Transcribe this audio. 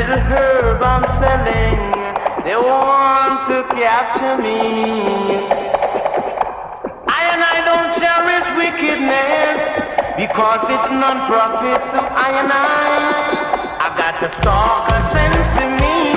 little herb I'm selling, they want to capture me. I don't cherish wickedness because it's non-profit to I. I've got the stalker sense in me.